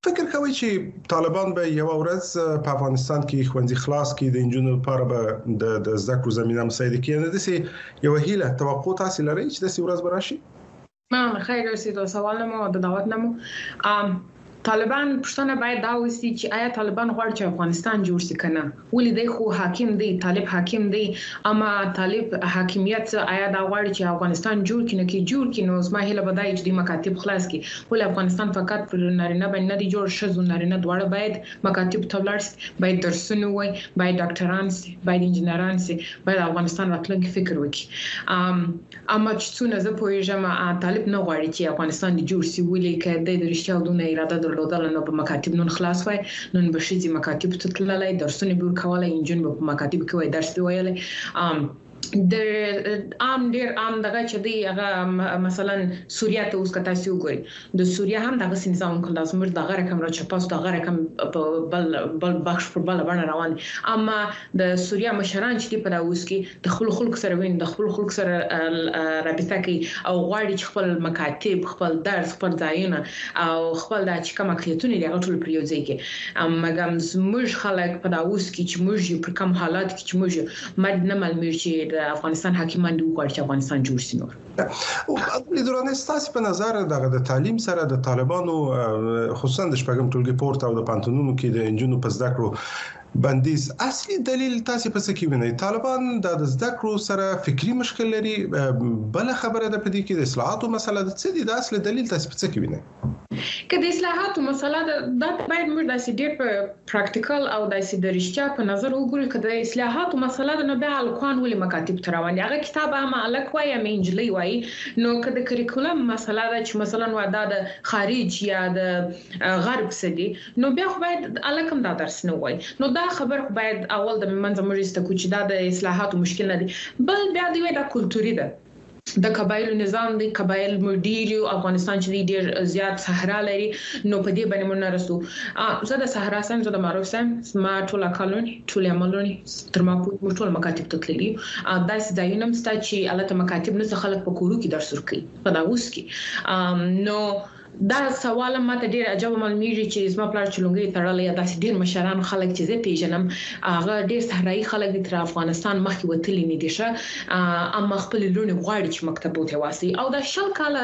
فکر کوي چې طالبان به یو ورځ په افغانستان کې خوندي خلاص کې د انجونو لپاره به د زده کړو زمينه مساعده کړي نه دي یو هیله توقع تاسو لرئ چې د ورځ براشي ما خیر رسید سوال نمو د دعوت نمو طالبان پښتنه باید دا وسی چې آیا طالبان غواړي چې افغانستان جوړ شي کنه ولې دی خو حاکم دی طالب حاکم دی اما طالب حاکمیت آیا دا غواړي چې افغانستان جوړ کړي کې جوړ کړي نو زما هیله بدای چې د مکاتب خلاص کړي ولې افغانستان فقط پر نارینه باندې نه دی جوړ شزو نارینه دواړه باید مکاتب تبلړ باید درسونه وای باید ډاکټران سي باید انجنیران سي باید افغانستان راتلونکي فکر وکړي اما چې څونه زه پوهیږم طالب نه غواړي چې افغانستان جوړ شي ولې کې د رښتیا دونه اراده درلودل نو په مکاتب نن خلاص وای نن به شي مکاتب ته تللای درسونه به ورکولای انجن په مکاتب کې وای درس ویلای د عام ډیر عام دغه چې دی هغه مثلا سوریه ته اوس کتا سی وګوري د سوریه هم دغه نظام کله زموږ دغه رقم را چپاس دغه رقم بل بخش پر بل باندې روان اما د سوریه مشران چې په داوس کې د خلق سره وین د خلق سره رابطه کوي او غواړي چې خپل مکاتب خپل درس خپل ځایونه او خپل د چې کوم اقلیتونه دی ټول پریوځي کې اما زموږ خلک په داوس کې چې موږ په کوم حالات کې چې موږ مدنه ملمیر چې افغانستان حاکمان دی وغواړي چې افغانستان جوړ شي نور د دوران ستاسو په نظر د تعلیم سره د طالبانو خصوصا د شپږم ټولګي پورته او د پانتونونو کې د انجونو په زده کړو بندیز اصلي دلیل تاسو په څه کې وینئ طالبان د زده کړو سره فکری مشکل لري بل خبره ده په دې کې د اصلاحاتو مسله د څه دي د اصلي دلیل تاسو په څه کې وینئ که د اصلاحاتو مسله د باید موږ د سیډ په پریکټیکل او د سیډ رښتیا په نظر وګورو که د اصلاحاتو مسله د نو بیا الکوان ولې مکاتب تروان هغه کتاب هم الک وای هم انجلي وای نو که د کریکولم مسله د چې مثلا ودا د خارج یا د غرب سدي نو بیا خو باید الکم دا درس نه وای نو دا خبر باید اول د منځ مجلس ته کوچ دا د اصلاحاتو مشکل نه دي بل بیا دی د کلتوري ده د قبایل نظام دی قبایل مدیر افغانستان چې ډیر زیات صحرا لري نو په دې باندې مونږ نه رسو زه د صحرا سم زه د معروف سم ما ټول کالونی ټول عملونی تر ما په ټول مکاتب ته تللی داسې ځایونه مستا چې الته مکاتب نه خلک په کورو کې درس ورکوي په داوس کې نو دا سوال ماته ډیر عجب معلومیږي چې زما پلار چلونګي تړلې داسې ډیر مشران خلک چې زه پیژنم هغه ډیر صحرایي خلک تر افغانستان مخکې وتلی نه دي شه اما خپل لونه غواړي چې مکتب ته واسي او دا شل کاله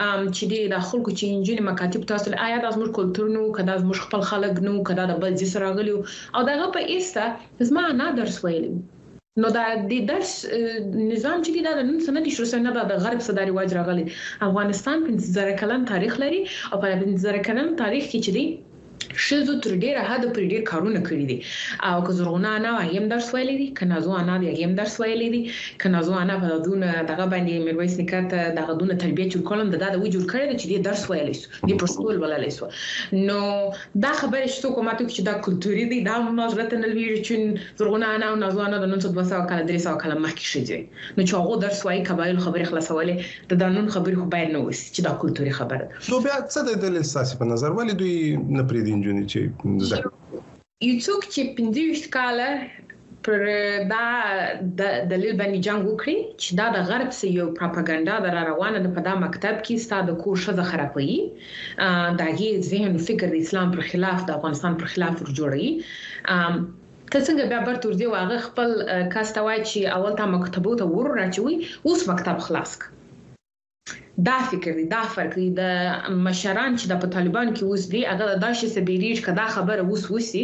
چې د خلکو چې انجینری مکاتب تاسو آیا د زموږ کلتور نو کدا زموږ خپل خلک نو کدا د بل ځای سره غلي او دغه په ایسته زما نه درس ویلي نو دا د درس نظام چې دا نن سنه دي شروع سنه د غرب صداري واج راغلي افغانستان 15 کلن تاریخ لري او په 15 کلن تاریخ کې چې دی شزو تر ډیره حد پر ډیر کارونه کړی دي او که زرغونه انا هم درس ویلي دي کنه زو انا هم درس ویلي دي کنه زو انا په دونه دغه باندې میرویس نکاته دغه دونه تربیه چې کولم د دغه وجود کړی چې درس ویلی سو د پرسکول ولالي سو نو دا خبره چې کومه چې دا کلتوري دي دا مازرته نه ویری چې زرغونه انا او نازو انا د 1900 کال 300 کال مخکې شي نو چې هغه درس وایي قبایل خبره خلاصولې د دانون خبره خو باید نه وسی چې دا کلتوري خبره نو بیا څه د دلیل اساسي په نظر ولې دوی نه پریدي انجونی چې زده یو څوک چې 15 کاله پر دا د دلیل باندې جنگ وکړي چې دا د غرب سه یو پروپاګاندا در روانه ده په دا مکتب کې ستاسو د کور شزه خرابوي داغي ذهن فکر د اسلام پر خلاف د افغانستان پر خلاف جوړي ته څنګه بیا برته ورځي واغه خپل کاستوای چې اول تا مکتبو ته ور راچوي اوس مکتب خلاص دا فکر دی دا فرق دی د مشران چې د طالبان کې اوس دی هغه د شي سبیریج کدا خبره وسی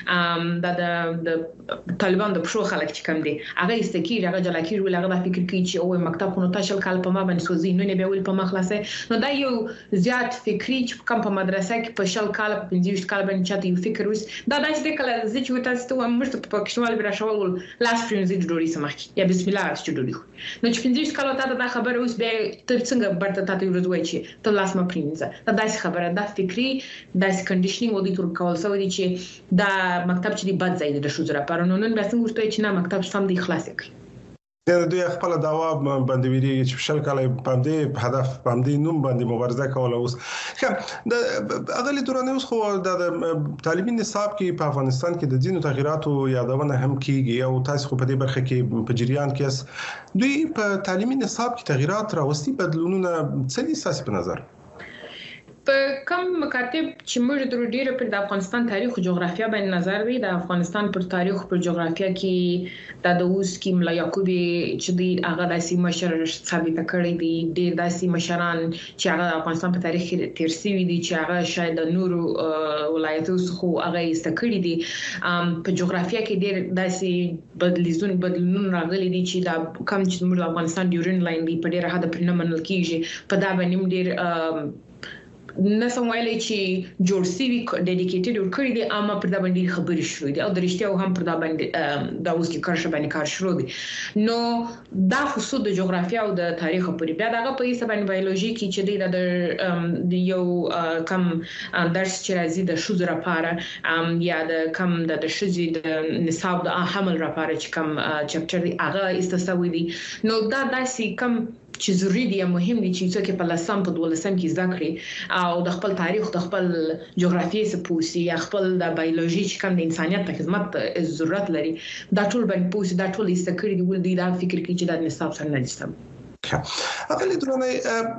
د طالبان د پښو خلک چې کم دي هغه استکیر هغه جلاکیر ول هغه د فکر کوي چې او مکتب خو نو تاسو کال په ما باندې سوزي نو نه به ول په ما خلاصه نو دا یو زیات فکری چې کم په مدرسه کې په شل کال په 15 کال باندې چاته یو فکر وس دا داسې کله چې تاسو ته مرسته په کښوال بیا شاول لاس فرینز جوړی سمخ یا بسم الله چې جوړی نو چې 15 کال ته دا خبره اوس به تر څنګه برته تاسو ورځوي چې ته لاس ما پرینځه دا داسې خبره دا فکری داسې کنډیشنینګ ودی تر کول سو دي چې دا مکتب چې دی بد ځای د شو زره پرونن به څنګه ورته چې نه مکتب سم دی خلاص کړي د دوی خپل داوا باندې ویری چې شل کال باندې هدف باندې نوم باندې مبارزه کوله اوس د اغلی دورانه اوس خو د تعلیمي نصاب کې په افغانستان کې د دینو تغیراتو یادونه هم کیږي او تاسو خو په دې برخه کې په جریان کې دوی په تعلیمي نصاب کې تغیرات راوستي بدلونونه څه دي تاسو په نظر په کوم مکاتب چې موږ د ډیره پر د افغانستان تاریخ او جغرافیه باندې نظر دی د افغانستان پر تاریخ پر جغرافیه کې د اوس کې ملا یعقوبی چې دی هغه داسې مشر ثابت کړی دی ډیر داسې مشران چې هغه د افغانستان په تاریخ کې تیر شوی دي چې هغه شاید د نورو ولایتونو څخه هغه استکړی دي په جغرافیه کې ډیر داسې بدلون راغلي دي چې د کم چې موږ د افغانستان ډیورن لاین دی په ډیره حد پر نه منل کیږي په دا باندې ډیر نسم ویلای چې جوړ سوي ډیډیکیټډ ورکړي دي اما پر دا باندې خبرې شوې دي او د رښتیا هم پر دا باندې دا اوس کې کارشه باندې کار شروع دي نو دا خصوص د جغرافیه او د تاریخ په بیا دغه په هیڅ باندې بایولوژي کې چې د یو کم درس چې راځي د شوز لپاره یا د کم د شوزي د نصاب د حمل لپاره چې کم چپټر دی هغه استثوي دي نو دا داسې کم چې ضروري دي مهم دي چې څوک په لسم په دولسم کې زده کړي او د خپل تاریخ د خپل جغرافیې سپوسی یا خپل د بایولوژي چې کوم د انسانيت په خدمت ضرورت لري دا ټول باندې پوسی دا ټول استکړي دي ول دي دا فکر کوي چې د نصاب سره نه دي اقل درنه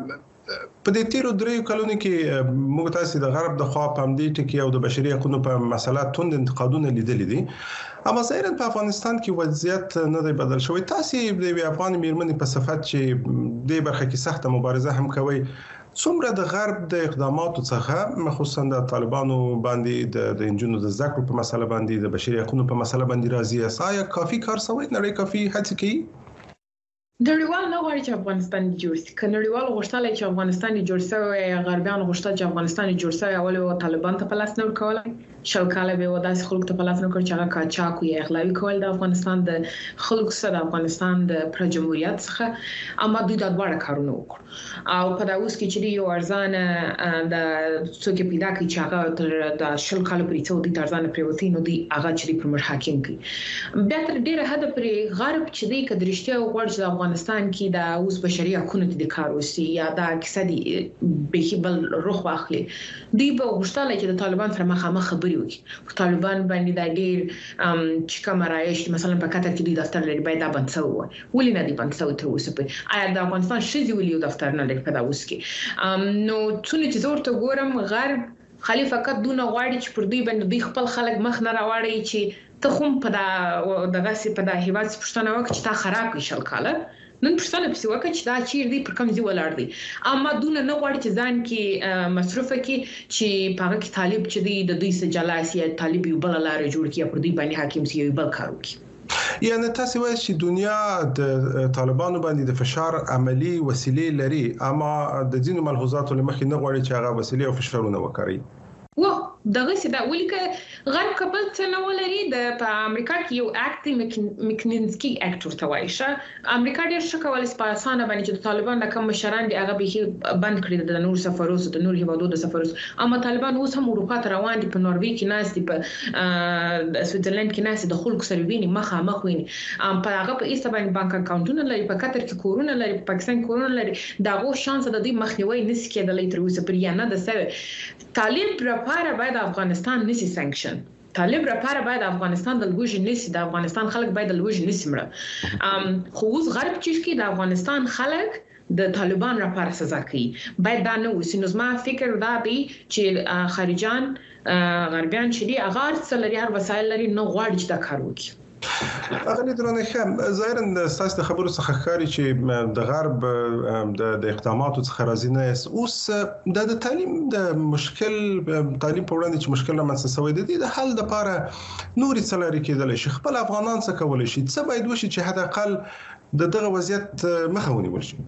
په دې تیرو درې کلونو کې موږ تاسو د غرب د خوا په همدې ټکی او د بشري حقوقو په مسله توند انتقادونه لیدل دي اما ظاهرا په افغانستان کې وضعیت نه دی بدل شوی تاسو د افغان میرمنې په صفت چې د برخه کې سخته مبارزه هم کوي څومره د غرب د اقداماتو څخه خصوصا د طالبانو باندې د انجونو د ذکر په مسله باندې د بشري حقوقو په مسله باندې راضي اسایا کافي کار سوی نه کافي هڅه کوي نړیوال نه غواړي چې افغانستان جوړ شي کنړیوال غوښتل چې افغانستان جوړ شي غربیان غوښتل چې افغانستان جوړ شي اول او طالبان ته پلاس نه ورکول شل کاله به وداسې خلکو ته پلاس نه کړ چې هغه کاچاکو یا اغلاوي کول د افغانستان د خلکو سره د افغانستان د پر جمهوریت څخه اما دوی د دوړ کارونه وکړ او په داوس کې چې یو ارزانه د څوک پیدا کوي چې هغه د شل کاله پرې څو د ارزانه پریوتی نو دی هغه چې پر مر حاکم کوي بیا تر ډیره حد پر غرب چې دی کډرشته غوړ چې افغانستان کې د اوس بشري حقوقو د کار وسی یا د اقتصادي بهبل روح واخلي دی په غوښتل چې د طالبان سره مخامخ خبري وکړي طالبان باندې د ډیر چې کوم رايش مثلا په کاتر کې د دفتر لري باید بند شوی ولې نه دی بند شوی تر اوسه په آیا د افغانستان شې ویلو دفتر نه لري په داوس کې نو څونه چې زور ته ګورم غرب خالي فقط دونه غواړي چې پر دوی باندې دوی خپل خلک مخ نه راوړي چې ته هم په دغه سي په د هیواد پښتنه وکړي چې تا خراب کړي شل کاله نن پښتنه په سیوکه چې دا چیر دی پر کوم ځای ولاړ دی اما دونه نه غواړي چې ځان کې مصرفه کې چې په هغه کې طالب چې دی د دوی سره جلاسي طالب یو بل لار جوړ کړي پر دوی باندې حاکم سی یو بل کار وکړي یعنی تاسو وایي چې دنیا د طالبانو باندې د فشار عملی وسیلې لري اما د ځینو ملحوظاتو لمخې نه غواړي چې هغه وسیلې او فشارونه وکړي دغه څه دا ولیکه غرب کبل څه نه ولري د په امریکا کې یو اکټ مکنینسکي اکټ ورته وایي چې امریکا ډېر څه کولای سي په اسانه باندې چې طالبان د کوم مشران دی هغه به بند کړی د نور سفروس د نور هیوادو د سفروس اما طالبان اوس هم اروپا ته روان دي په نوروي کې ناس دي په سویټزرلند کې ناس د خلکو سره ویني مخامخ ویني په هغه په ایسته باندې بانک اکاونټونه لري په قطر کې کورونه لري په پاکستان کورونه لري داغه شانس د دې مخنیوي نس کېدلې تر اوسه پر یا نه د سره طالب لپاره باید افغانستان نسی سانکشن طالب لپاره باید افغانستان د لوژ نسی د افغانستان خلک باید د لوژ نسی مړه خو اوس غرب چې د افغانستان خلک د طالبان لپاره سزا کوي باید دا نه وسی نو ما فکر دا دی چې خارجان غربیان چې دی اغار څلري هر وسایل لري نه غواړي چې دا کار وکړي اغلی درنه خام ظاهرا تاسو د خبرو څخه ښکاري چې د غرب د اقداماتو څخه راضي نه است اوس د تعلیم د مشکل تعلیم په وړاندې چې مشکل رامنځته شوی دی د حل لپاره نوري څلاري کېدل شي خپل افغانان څه کولای شي څه باید وشي چې حد اقل دغه وضعیت مخه ونیول شي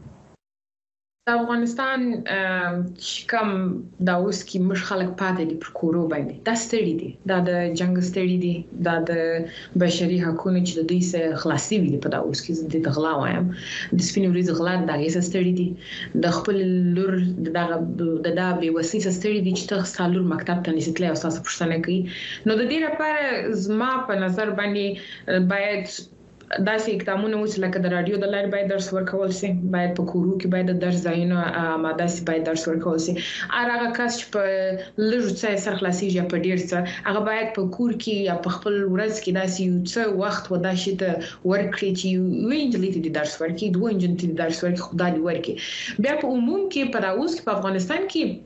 د افغانستان کوم د اوس کې مش خلک پاتې دي پر کورو باندې دا ستړي دي دا د جنگ ستړي دي دا د بشري حقوقو چې د دوی سره خلاصي وي په دا اوس کې د غلا وایم د سپینو ورځې غلا دغه سره ستړي دي د خپل لور دغه د بي وسیله ستړي دي چې تاسو لور مکتب ته نشئ او تاسو پښتنه کوي نو د دې لپاره زما په نظر باندې باید داسې اقدامونه وشي لکه د رادیو د لارې باید درس ورکول شي باید په کورو کې باید د درس ځایونه ماده سي باید درس ورکول شي هغه کس چې په لږ څه سره خلاصيږي په ډیر څه هغه باید په کور کې یا په خپل ورځ کې داسې یو څه وخت ودا شي ته ورکړي چې وینځلې دي درس ورکړي دوه انجن دي درس ورکړي خدای دې ورکړي بیا په عموم کې په اوس کې په افغانستان کې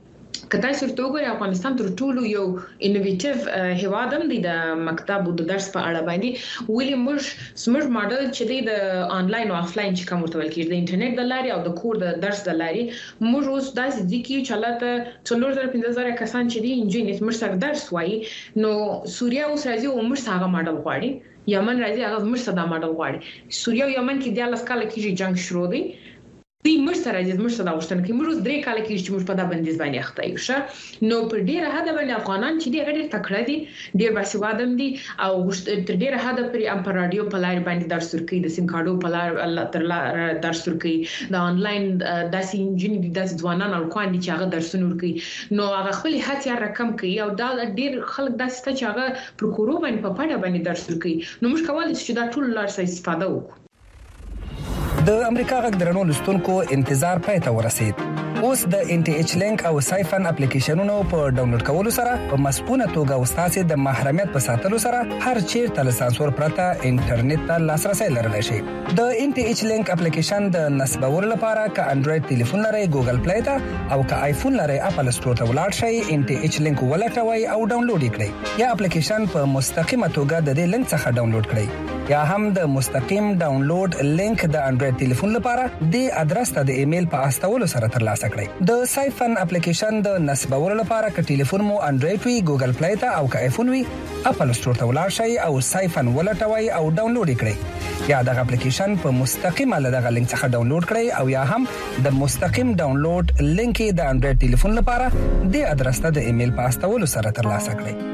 کته سرته وګورئ افغانستان تر ټولو یو انوویټیو هیواد هم دی د مکتب او د درس په اړه باندې ولې موږ ماډل چې د آنلاین او افلاین چې کوم ورته کېږي د انټرنیټ د لارې او د کور د درس د لارې موږ اوس داسې دي چې چلاته 4000 کسان چې دي انجینیر موږ سره درس وایي نو سوریا اوس راځي او موږ هغه ماډل غواړي یمن راځي هغه موږ سره دا ماډل غواړي سوریا او یمن کې د لاس کال کې جنگ شروع دی دوی موږ سره دا وشتن کې موږ 3 کال کې چې موږ په دا بندیز باندې اخته یو شه نو پر ډیره حد باندې افغانان چې ډېر تکړه دي ډېر باسوادم دي او تر ډیره حد پر ام پر رادیو په لار باندې درس ورکوي د سیم کارډو په لار الله تعالی درس ورکوي د انلاین داسې انجینیر دي داسې ځوانان او کاندي چې هغه درسونه ورکوي نو هغه خپل هڅه رقم کوي او دا ډېر خلک داسې چې هغه پر کورو باندې په پاڼه باندې درس ورکوي نو موږ کولای شو چې دا ټول لار څخه استفاده وکړو د امریکا غږ درنو لستونکو انتظار پای ته ورسید اوس د ان ټي ایچ لینک او سایفن اپلیکیشنونو په ډاونلوډ کولو سره په مسپونه توګه استاد د محرمیت په ساتلو سره هر چیرته له سانسور پرته انټرنیټ ته لاسرسي لرلی شي د ان ټي ایچ لینک اپلیکیشن د نصبولو لپاره ک انډراید ټلیفون لري ګوګل پلی ته او ک آیفون لري اپل سټور ته ولاړ شئ ان ټي ایچ لینک ولټوي او ډاونلوډ کړئ یا اپلیکیشن په مستقیمه توګه د دې لینک څخه ډاونلوډ کړئ یا هم د مستقیم ډاونلوډ لینک د انډراید ټلیفون لپاره د ادرس ته د ایمیل په استولو سره ترلاسه کړئ د سایفن اپلیکیشن د نصبولو لپاره ک ټلیفون مو انډراید وي ګوګل پلی ته او ک آیفون وي اپل سټور ته ولاړ شئ او سایفن ولټوي او ډاونلوډ کړئ یا د اپلیکیشن په مستقیمه له دغه لینک څخه ډاونلوډ کړئ او یا هم د مستقیم ډاونلوډ لینک د انډراید ټلیفون لپاره د ادرس ته د ایمیل په استولو سره ترلاسه کړئ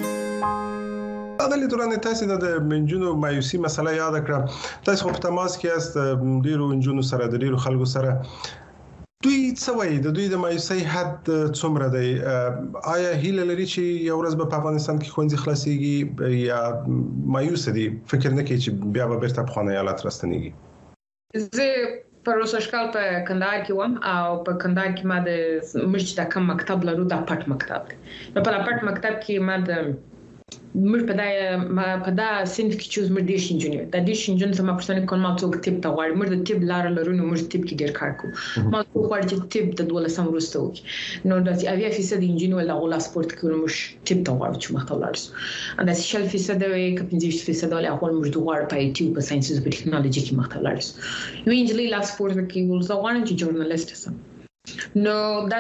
اغلی دوران تاسو د منجونو مایوسی مسله یاد کړه تاسو خو په تماس کې است ډیرو انجونو سره د ډیرو خلکو سره دوی څه وایي د دوی د مایوسی حد څومره دی آیا هیله لري چې یو ورځ په افغانستان کې ښوونځي خلاصيږي یا مایوس دي فکر نه کوي چې بیا به بیرته په خانه حالت راستنیږي زه پر اوسشکال په کندهار کې وم او په کندهار کې ما د مرچ د کم مکتب لرو د پټ مکتب په پټ مکتب کې ما د موږ په دا صنف کې چې موږ دیش انجینیر د دیش انجینیر سم پرسنټ کوم ما څوک ټیپ ته غواړي موږ د ټیپ لار لرو نو موږ ټیپ کې ډیر کار کوو ما څوک غواړي چې ټیپ د 12 ورسته وکړي نو د 80% انجینیر ولا غلا سپورت کې موږ ټیپ ته غواړو چې مخته لاړ شو ان د 60% وي ک 50% ولا هغه موږ دوه په یوټیوب په ساينس او ټیکنالوژي کې مخته لاړ شو یو انجینیر لا سپورت کې ولزه غواړي چې ژورنالیست سم نو دا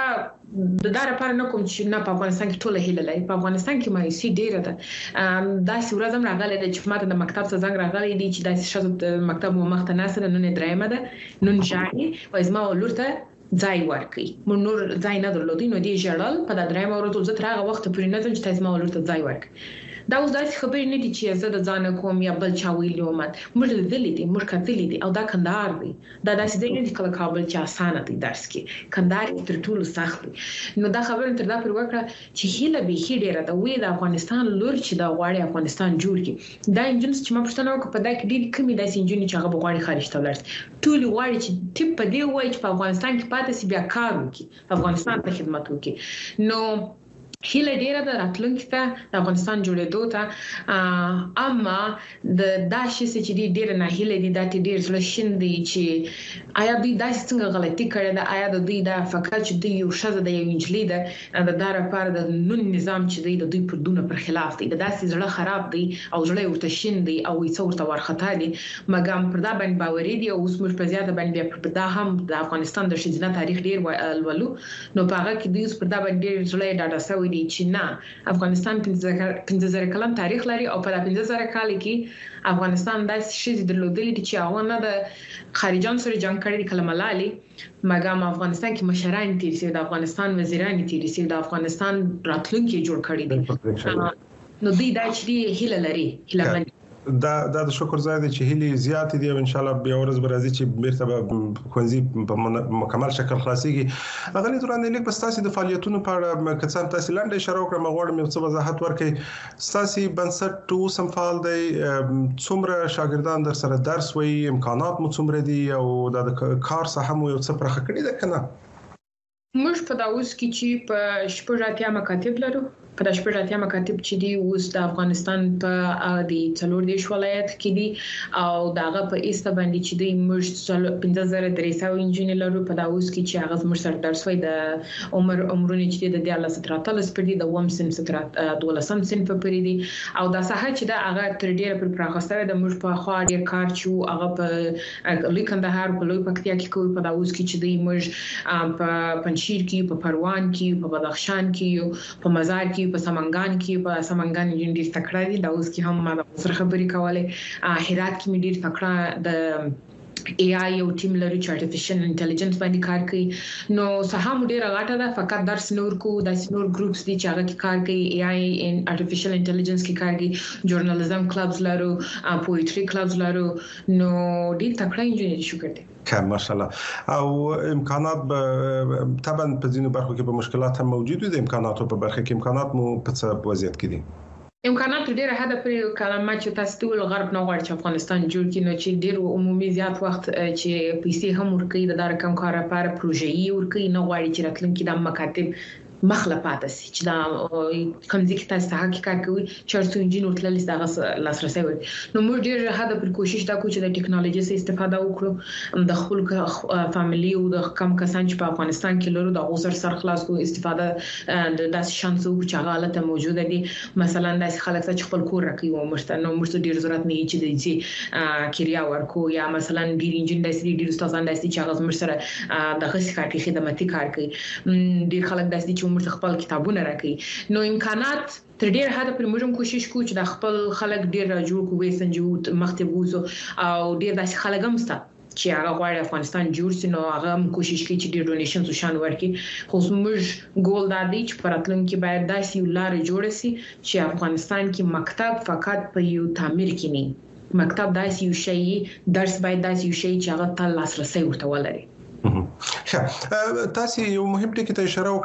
لپاره نه کوم چې نه په افغانستان کې ټول هیله لري په افغانستان کې مایوسی ډیره ده دا سورزم راغله چې ماته د مکتب څخه زنګ راغلی دی چې د شاته د مکتب مو مخته ناسره نن درېمه ده نن ځای وای زما ولورته ځای ورکي مونږ نور ځای نه درلودي نو دی ژړل په د درېمه ورته زه تر هغه وخت پورې نه ځم چې تاسو ما ولورته ځای ورکي دا اوس داسې خبرې نه دي چې زه د ځان کوم یا بل چا ویلو مات موږ لیدلې دي موږ کتلې دي او دا کندهار دی دا داسې دی نه کله کابل چې اسانه دی درس کې کندهار تر ټولو سخت دی نو دا خبره تر دا پر وکړه چې هیله به هی ډیره دا وی د افغانستان لور چې دا غواړي افغانستان جوړ کړي دا انجنس چې ما پښتنه وکړه په دا کې ډېر کمی داسې انجن چې هغه غواړي خارج ته ولرسي ټول غواړي چې ټیپ په دی وای چې په افغانستان کې پاتې سي بیا کار وکړي افغانستان ته خدمت وکړي نو هیله ډیره د راتلونکي ته د افغانستان جوړېدو ته اما د داسې چې ډیره نه هیله دي د ډیر زړه شین دي چې آیا دوی داسې څنګه غلطي کړې ده آیا د دوی د فکر چې دوی یو شزه د یو انجلۍ ده د دار لپاره د نن نظام چې د دوی پر دونه پر خلاف دي د داسې زړه خراب دي او زړه ورته شین دي او یې څورته ورختا دي مګم پر دا باندې باورې دي او اوس موږ په زیاته باندې پر دا هم د افغانستان د شینه تاریخ ډیر ولو نو په هغه کې دوی اوس پر دا باندې ډیر زړه ډاډه سوي چې نه افغانستان 15000 کلن تاریخ لري او په 15000 کال کې افغانستان داسې شي درلودلې چې هغه نه د خارجان سره جنگ کړی کلمه لالي مګم افغانستان کې مشران تیر سي د افغانستان وزیران تیر سي د افغانستان راتلونکي جوړ کړی دي نو دوی دا چې هیله لري هیله دا د شکر ځای دی چې هلي زیات دي او ان شاء الله بیا ورځ برازي چې بیرته به ښوونځي په مکمل شکل خلاصيږي اغلی دوران لیک بس تاسو د فعالیتونو په اړه کڅام تاسو لاندې اشاره وکړم غواړم یو څه وضاحت ورکړئ تاسو بنسټ تو سم فعال دی څومره شاګردان در سره درس وایي امکانات مو څومره دي او د کار ساحه مو یو څه پرخه کړی ده کنه موږ په دا اوس کې چې په شپږ اتیا مکاتب لرو په د شپږ مکاتب چې دی اوس د افغانستان په د څلور دیش ولایت کې دي او دغه په ایسته باندې چې دی موږ 15300 انجینر لرو په دا اوس کې چې هغه موږ سره درس وای د عمرونه چې د 13 پر دي د وم صنف سترات 12 صنف پر دي او دا ساحه چې دا هغه تر ډیره پر پراخستوي د موږ په خوا ډیر کار چې هغه په لوی کندهار په لوی پکتیا کې کوي په دا اوس کې چې دی موږ په پنځیر کې په پروان کې په بدخشان کې په مزار کې په سمنګان کې په سمنګان ډیر تکړه دي دا اوس کې هم ما سره خبرې کوله هرات کې مې ډیر تکړه د AI یو ټیم لري چې artificial intelligence باندې کار کوي نو سهم ډیر غاټه ده فقط درس نور کو د سنور ګروپس دي چې هغه کې کار کوي AI ان artificial intelligence کې کار کوي ژورنالیزم کلبز لرو پوئټري کلبز لرو نو ډیر تکړه انجینری شو کړي کم ماشاءالله او امکانات طبعا په ځینو برخو کې به مشکلات هم موجود دي امکاناتو په برخه کې امکانات مو په څه وضعیت کې دي امکانات ډیره حد پر کلمه چې تاسو ټول غرب نه غواړي چې افغانستان جوړ کړي نو چې ډیر عمومي زیات وخت چې پیسې هم ورکړي د دار کم کار لپاره پروژې ورکړي نه غواړي چې راتلونکي د مکاتب مخله پاتې شي چې دا کمزې کې تاسو هغه کار کوي چې څو انجینر تللی دغه لاسرسي وي نو موږ ډیر حد پر کوشش دا کوو چې د ټکنالوژي څخه استفاده وکړو د خپل فاميلي او د کم کسان چې په افغانستان کې لرو د غوسر سر خلاص کو استفاده د داس شانس او چې هغه حالت موجوده دي مثلا د خلک چې خپل کور راکوي او مرستنه ډیر ضرورت نه چې د دې کیریا ورکو یا مثلا ډیر انجین داسې ډیر استادان داسې چې هغه مرسره د خصوصي خدماتي کار کوي ډیر خلک داسې چې موږ خپل کتابونه راکړي نو امکانات تر ډیر حد پر موږ کوشش کوو چې د خپل خلک ډیر جوړ کوو سنجو مختبوزو او ډیر داسې خلک هم ستاسو چې هغه غواړي افغانستان جوړ شي نو هغه کوشش کوي چې ډیر ډونیشن وشان ورکړي خو موږ ګول دا دی چې پراتلونکي باید داسې یو لار جوړ شي چې افغانستان کې مکتب فقط په یو تعمیر کې نه مکتب داسې یو شی درس باید داسې یو شی چې هغه تل لاسرسي ورته ولري تاسو یو مهم ټکی ته اشاره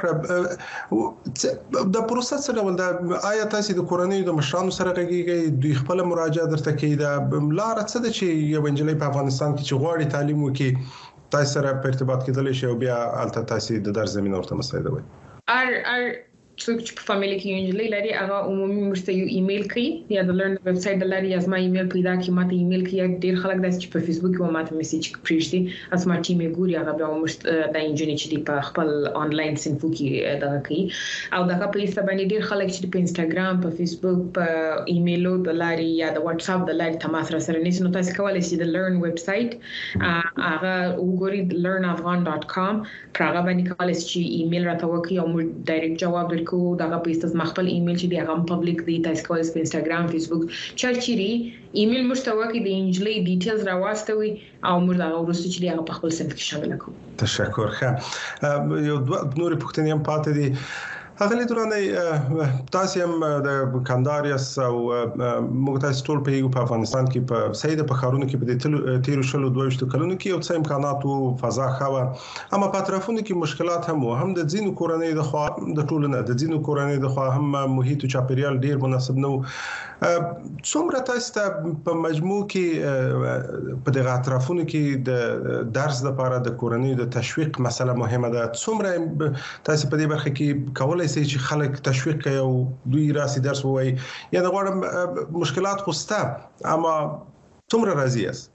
وکړه د پروسس سره ول د آیا تاسو د کورنۍ د مشرانو سره غږیږئ دوی خپل مراجعه درته کوي دا لار څه ده چې یو انجلۍ په افغانستان کې چې غواړي تعلیم وکړي تاسو سره په ارتباط کېدل شي او بیا البته تاسو د درس زمينه ورته مساعده وي څوک چې په فاميلي کې یو انجلۍ لري هغه عمومي مرسته یو ایمیل کوي یا د لرن ویب سټ د لري ازما ایمیل پیدا کی ماته ایمیل کوي ډیر خلک داسې چې په فیسبوک کې ماته میسج پریږدي ازما ټیم یې ګوري هغه به مرسته د انجینری چې دی په خپل آنلاین سنفو کې دا کوي او دغه په ایسته باندې ډیر خلک چې په انستګرام په فیسبوک په ایمیلو د لاري یا د واتس اپ د لاري تماس را سره نیسي نو تاسو کولای شئ د لرن ویب سټ هغه وګورئ learnafghan.com هغه باندې کولای شئ ایمیل راته وکړئ او موږ ډایرکټ جواب درکو دغه پیسټز مخبل ایمیل چې دی هغه پبلک دی تاسو کولای په انستګرام فیسبوک چرچيري ایمیل مستوکې د انجلۍ ډیټیلز راوستوي او موږ دا ورسته چې دی هغه په خپل سنت کې شامل کړو تشکر ښه یو نور پوښتنې هم پاتې دي هغه لرونه تاسو هم د کنداریاس او موږ تاسو ټول په افغانستان کې په سیده په خارونو کې په تیرو شلو 22 کلونو کې یو څه امکانات او فضا خوا اما په طرفونو کې مشکلات هم د ځینو کورنۍ د خوا د ټولنه د ځینو کورنۍ د خوا هم محیط او چاپیریال ډیر مناسب نو څومره تاسو ته په مجموع کې په دغه اطرافونو کې د درس لپاره د کورنۍ د تشویق مسله مهمه ده څومره تاسو په دې برخه کې کولای چې خلک تشویق کوي او دوی راسي درس وایي یا د غوړم مشکلات خوسته اما څومره راضي است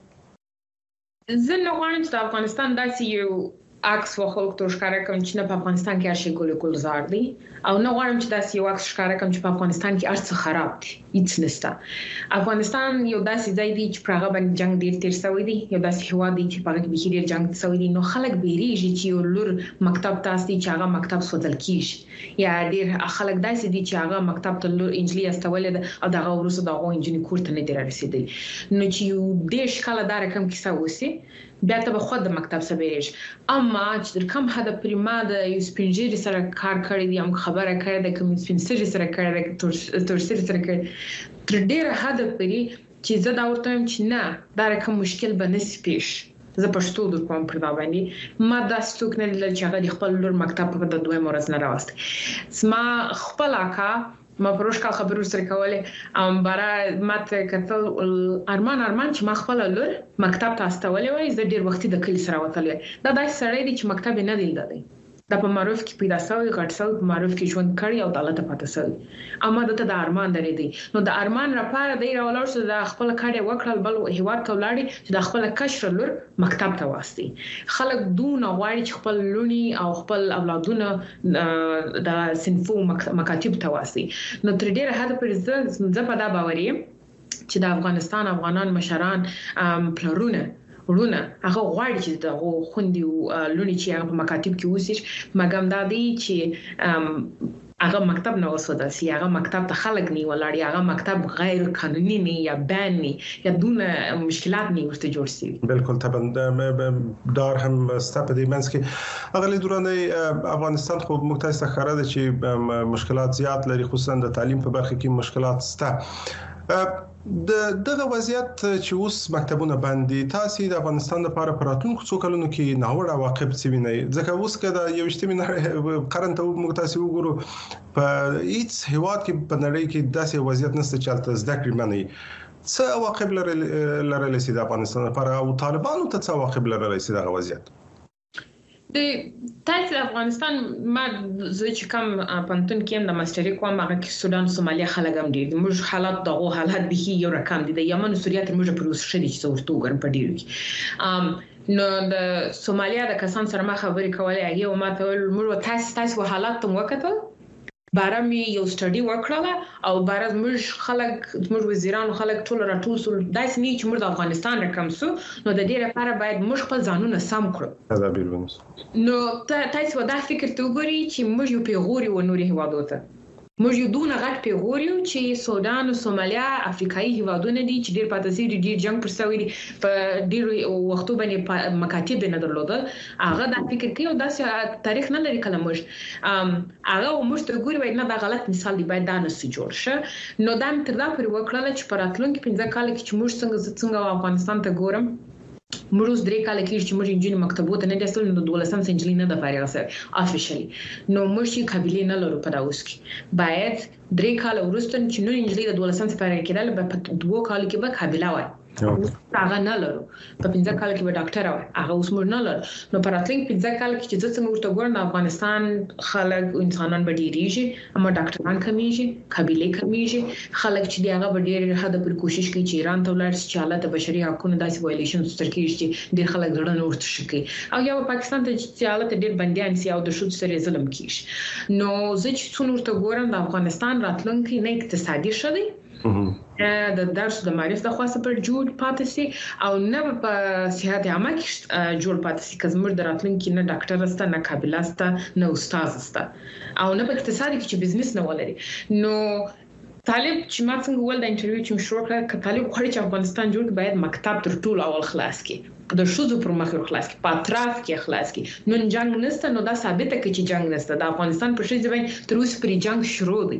زه نه غواړم چې افغانستان داسې یو عکس وخلق تو ښکارا کوم چې په افغانستان کې هرشي ګل زار دي او نه غواړم چې داسې یو عکس ښکارا کوم چې په افغانستان کې هرڅه خراب دي هیڅ نشته افغانستان یو داسې ځای دی چې پرغه باندې جنگ ډیر تیر شوی دی یو داسې هوا دی چې پرغه کې ډیر جنگ شوی دی نو خلک بیریږي چې یو لور مکتب تاسو چې هغه مکتب سوځل کیږي یا ډیر خلک داسې دي چې هغه مکتب ته لور انجلۍ استولې او دغه ورسره دغه انجینری کورته نه دی رسیدلی نو چې یو دیش کله دا رقم کیسه وسی بیا ته به خود د مکتب سبیریش اما چې در کوم حد پرما د یو سپینجری سره کار کړی دی هم خبره کړی د کوم سپینجری سره کړی د تورسری سره کړی تر ډیره حد پرې چې زه دا ورته چې نه دا کوم مشکل به نسی پیش زه پښتو د کوم پر دا باندې ما دا څوک نه لږ چې هغه خپل لور مکتب په د دوه مورز نه راوست ما خپل اکا ما پروش کا خبرو سره کوله برا ماته کتل ارمان چې ما خپل لور مکتب ته استولې وای زه ډیر وخت د کلی سره وتلې دا داسې سړی دی چې مکتب نه دی لیدلی د په معروف کې پیدا شوی غټ شوی په معروف کې ژوند کړی او د الله ته پاتې شوی اما د ارمان درې دی نو د ارمان لپاره دی راولور چې د خپل کار وکړل بل هیواد ته ولاړی چې د خپل کشر لور مکتب ته واسطي خلک دون غواړي چې خپل لونی او خپل اولادونه د صنفو مکاتب ته واسطي نو تر ډیره حد پر زه په دا باور یم چې د افغانستان افغانان مشران پلرونه ورونه هغه غواړي چې د خوندي لونی چې هغه په مکاتب کې اوسي مګم دا دی چې هغه مکتب نه وسوده سي هغه مکتب ته خلک نه ولاړی هغه مکتب غیر قانوني نه یا بان نه یا دون مشکلات نه ورته جوړ سي بالکل طبعا دار هم ستپ دی منس کې اغلی دورانه افغانستان خو مختلف خبره ده چې مشکلات زیات لري خصوصا د تعلیم په برخه کې مشکلات سته دغه وضعیت چې اوس مکتبونه باندې تاسو د افغانستان لپاره پراتون څو کلونو کې ناوړه عواقب څه ویني ځکه اوس کدا یو اشتمنه قرن ته موږ تاسو وګورو په هیڅ هیواد کې په نړۍ کې داسې وضعیت نشته چې تاسو زده کړئ منئ څه عواقب لري د افغانستان لپاره او طالبانو ته څه عواقب لري دغه وضعیت د تاسو افغانستان ما زه چې کوم پنتون کې د ماستری کوم هغه کې سودان سومالیا خلک هم دي موږ حالات دغه حالات به یو رقم دي د یمن سوریه تر موږ پروس شدي چې ورته وګورم په ډیرو نو د سومالیا د کسان سره ما خبرې کولې هغه او ما ته موږ تاسو حالات ته وکړل بارم یو سټډي وکړه او بارز موږ خلک موږ وزیرانو خلک ټول راټول سول داس نه چې موږ د افغانستان رقم سو نو د دې لپاره باید موږ خپل ځانونه سم کړو دا بیرونس نو تاسو دا فکر ته وګورئ چې موږ یو پیغوري و نوري هوادو ته موږ یو دونه غټ پیغوري چې سودان او سومالیا افریقایي هوادونه دي چې ډیر پاتې دي ډیر جنگ پر سوي دي په ډیر وختو باندې مکاتب نه درلوده هغه د فکر کې او د تاریخ نه لري کله موږ هغه موږ ته ګوري وای نه دا غلط مثال دی باید دا نسي جوړ شه نو دا تر دا پر وکړل چې پر راتلونکي 15 کال کې چې موږ څنګه افغانستان ته ګورم موږ درې کال کې چې موږ انجینر مکتبو ته نه دسل نو 12 سنجلي نه د فارغ سره افیشلی نو موږ قابلیت نه لرو په داوس کې باید درې کال وروسته چې نو انجینر د 12 سنت فارغ کېدل په 2 کال کې به قابلیت وای هغه نه لرو په 15 کال کې به ډاکټر وای هغه اوس موږ نه لرو نو په راتلونکي 15 کال کې چې څنګه ورته ګورم افغانستان خلک انسانان به ډیریږي اما ډاکټران کمیږي قابلیت کمیږي خلک چې دی هغه به ډیر حد پر کوشش کوي چې ایران ته ولاړ شي چې حالت بشري حقوقو داسې وایلیشن سترګي چې ډیر خلک ډړن ورته شي او یا پاکستان ته چې حالت ډیر بنديان سي او د شود سره ظلم کیږي نو زه چې څون ورته ګورم د افغانستان راتلونکي نه اقتصادي شدي د درس د معرفت د خاصه پر جوړ پاتې سي او نه په صحت عامه کې جوړ پاتې سي کله موږ دراتلونکي نه ډاکټر است نه قابل است نه استاد است او نه په اقتصادي کې چې بزنس نه ولري نو طالب چې ما څنګه ول د انټرویو چې مشروع کړ ک طالب خوري چې افغانستان جوړ باید مکتب تر ټولو اول خلاص کړي د شوزو پر مخ خلاص کړي په اطراف کې خلاص کړي نو جنگ نشته نو دا ثابته کوي چې جنگ نشته د افغانستان پر شي ځبین تر اوسه پر جنگ شروع دي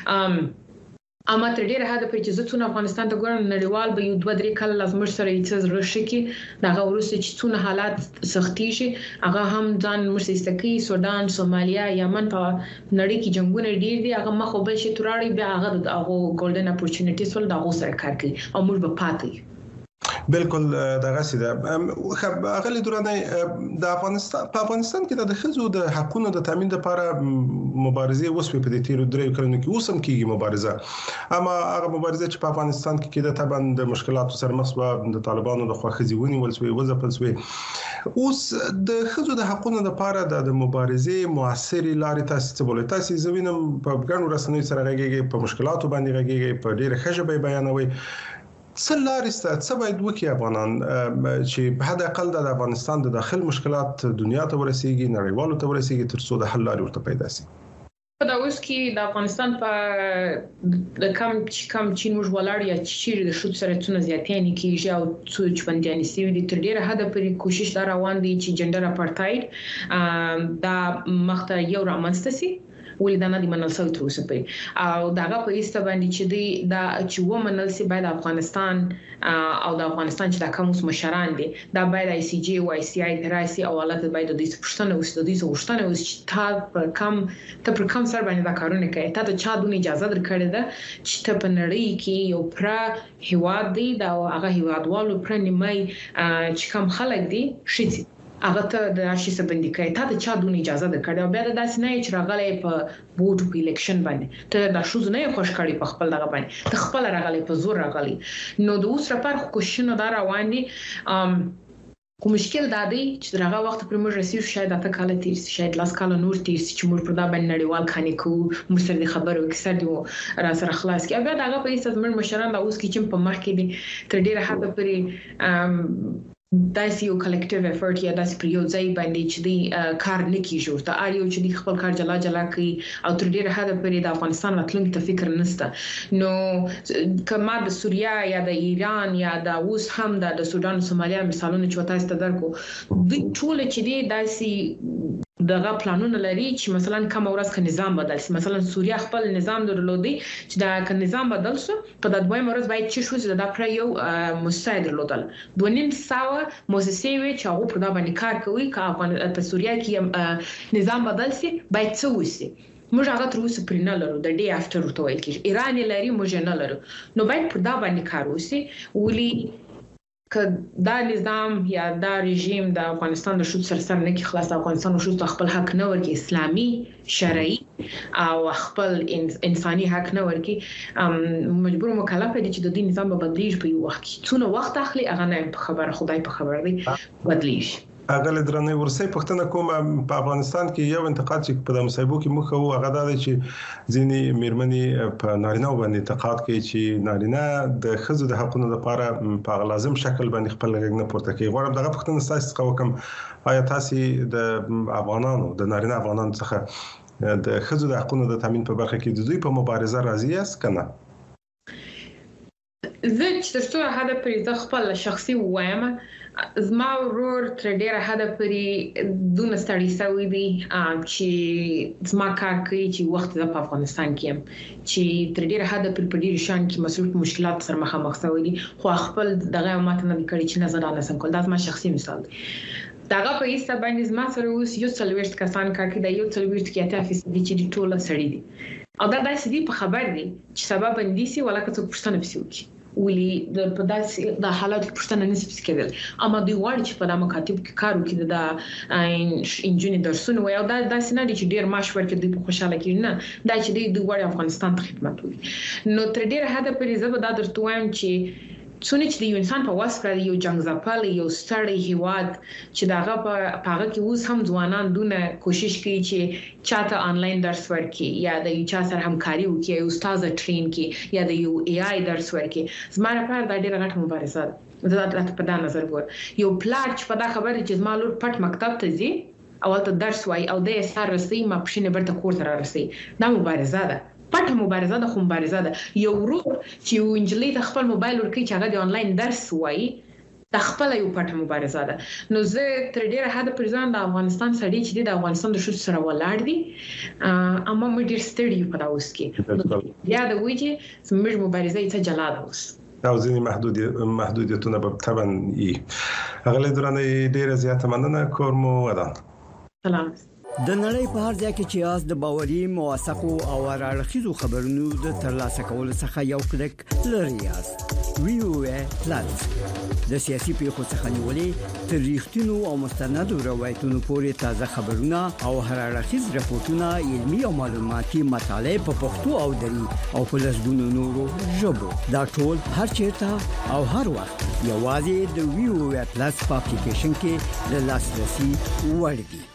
اما تر ډیره حد په چې څونه افغانستان ته ګورم نړیوال به یو 2-3 کال لازم سره یې څه رشي کې دغه ورسې چې څونه حالات سختي شي هغه هم ځان مرسیستکی سودان سومالیا یمن په نړۍ کې جنگونه ډیر دي هغه مخ وبل شي تراړي بیا هغه دغه ګولډن اپورچونټیز ول دغه سره کار کوي او موږ به پاتې بالکل دغه سیده اغلی دورانه د افغانستان په افغانستان کې د خزو د حقوقو د تامین لپاره مبارزه وسوي په دې تیرو درې کلونو کې اوسم کېږي مبارزه اما هغه مبارزه چې په افغانستان کې کېده طبعا د مشکلاتو سره مخ شو د طالبانو د خواخزي ونیول شوی وځپل شوی اوس د خزو د حقوقو لپاره د مبارزه موثرې لارې تاسو څه بولئ تاسو زوینم په ګڼو رسنیو سره راګيږي په مشکلاتو باندې راګيږي په ډېر خجبې بیانوي څه لارې څه باید وکړي افغانان چې په حد اقل د افغانستان د داخل مشکلات دنیا ته ورسیږي نړیوالو ته ورسیږي تر څو د حل لارې ورته پیدا شي په دا اوس کې د افغانستان په د کم چین موږ ولاړ یا چې د شود سره څونه زیاتېنی کیږي او څو چوندیانې سوي دي تر ډیره حد پرې کوشش دا روان دي چې جندر اپارټاید دا مخته یو رامنځته سي ولې دا نه دی منل شوی تر اوسه پورې او داغه په ایسته باندې چې دی دا چې و منل سي باید افغانستان او د افغانستان چې د کوم مشران دي دا باید آی سی جی او آی سی آی تراسي او حالت باید د دې پښتنه اوسه د دې وشتنه اوس چې ته پر کم سر باندې دا کارونه کوي ته د چا دونی اجازه درکړې ده چې ته په نړۍ کې یو پر هواد دی دا هغه هوادوالو پر نیمای چې کوم خلک دي شي هغه ته د راشي سبندي کوي ته د چا دونه اجازه درکړې او بیا د داسې نه چې راغلی په ووټ په الیکشن باندې ته د شوز نه خوش کړي په خپل دغه باندې ته خپل راغلی په زور راغلی نو د اوس لپاره کوششونه دا روان دي کوم مشکل دا دی چې دغه وخت پر موږ رسیدو شاید اته کال تیر شاید لاس کال نور تیر چې موږ پر دا باندې نړیوال خاني کو موږ سره خبرو کې سره دی را سره خلاص کې بیا دغه په ایست زموږ مشران دا اوس کې چې په مخ کې دي تر ډیره حد پرې داسې یو کلیکټیو افورت یا داسې پر یو ځای باندې چې دی کار نه کیږي ورته اړ یو چې دی خپل کار جلا کوي او تر ډیره حد پرې د افغانستان راتلونکي ته فکر نشته نو کما د سوریا یا د ایران یا د اوس هم د سودان او سومالیا مثالونه چې تاسو ته درکو د ټول چې دی داسې دغه پلانونه لري چې مثلا کوم ورځ ک نظام بدل شي مثلا سوریا خپل نظام درلودي چې دا ک نظام بدل شو په د دویم ورځ باید چې شو چې دا پر یو مستعد درلودل 2.5 ساعه مؤسسې وي چې هغه په دا باندې کار کوي که په سوریا کې نظام بدل شي باید څه وشي موږ هغه تر اوسه پرې نه لرو د ډے افټر ورته وایي چې ایران لري موږ نه لرو نو باید په دا باندې کار وشي ولي که دا نظام یا دا رژیم د افغانستان د شوت سره نه کې خلاص افغانستان شوت خپل حق نه ورکي اسلامي شرعي او خپل انساني حق نه ورکي مجبور مکلف دي چې د دې نظام په بدلیږي په یو وخت کې څونه وخت اخلي هغه نه په خبره خدای په خبر دی بدلیږي اغه درنه ورسې پښتنه کوم په افغانستان کې یو انتقاد چې په مصايبو کې مخه وو هغه دا چې ځینی میرمنې په نارینه باندې انتقاد کوي چې نارینه د خزو د حقوقو لپاره په لازم شکل باندې خپل غږ نه پورته کوي غواړم دغه پښتنه تاسو کوم آیا تاسو د افغانانو د نارینه افغانانو څخه د خزو د حقوقو د تامین په برخه کې د دوی په مبارزه راضي یاست کنه زه چې تاسو هدا پرې خپل شخصي وایم زما ورور تر ډیره حد پرې دونه ستړي شوی دی چې زما کار کوي چې وخت د افغانستان کې چې تر ډیره حد پرې ډیر شان کې مسلوب مشکلات سره مخامخ شوی دي خو خپل دغه ماته نه کړی چې نظر نه سم کول دا زما شخصي مثال دی داغه په ایسته باندې زما سره اوس یو څلويشت کسان کار کوي دا یو څلويشت کې اته فیصد دي چې ټول سړي دي او دا داسې دی په خبر دي چې سبب اندیسي ولا که څه پښتنه پسیوي ولي د پداسې د حالات پښتنه نسب کېدل اما دوی وړ چې په د مکاتب کې کار وکړي د انجینری درسونه وي او دا داسې نه دي چې ډیر معاش ورکړي دوی په خوشاله کې نه دا چې دوی وړ افغانستان ته خدمت وکړي نو تر ډیر حد پرې زه به دا درته وایم چې څونه چې د یو انسان په واسطه یو جنگ ځپل یو ستړی هیواد چې داغه په هغه کې اوس هم ځوانان دونه کوشش کوي چې چاته آنلاین درس ورکړي یا د یو چا سره همکاري وکړي یو استاد ټرین کړي یا د یو ای آی درس ورکړي زما لپاره دا ډیره غټه مبارزه ده زه دا په دا نظر ګورم یو پلار چې په دا خبره چې زما لور پټ مکتب ته ځي او ته درس وای او د سر رسي ما پښینه برته کور ته راسي دا مبارزه ده پټه مبارزه ده خو مبارزه ده یو ورور چې یو انجلۍ د خپل موبایل ورکړي چې هغه د آنلاین درس وایي د خپل یو پټه مبارزه ده نو زه تر ډیره حد پرې ځان د افغانستان سړي چې د افغانستان د شوت سره ولاړ دي اما موږ ډیر ستړي په اوس کې یا د ویجی زموږ مبارزه یې جلا ده اوس او ځینې محدودیتونه به طبعا هغه درنه ډیره زیاته مننه کورمو ودان سلام د نړۍ په هر ځای کې چې یاست د باوري موثقو او راړخیزو خبرونو د ترلاسه کولو څخه یو کلیک لري یاست ویو پلاس د سیاسي پیښو څخه نیولې تر ریښتینو او مستندو روایتونو پورې تازه خبرونه او راړخیز راپورټونه علمي او معلوماتي مطالب په پښتو او دري او په لږونو نورو ژبو دا ټول هر چیرته او هر وخت یوازې د ویو پلاس په اپلیکیشن کې د لاسرسي وړ دي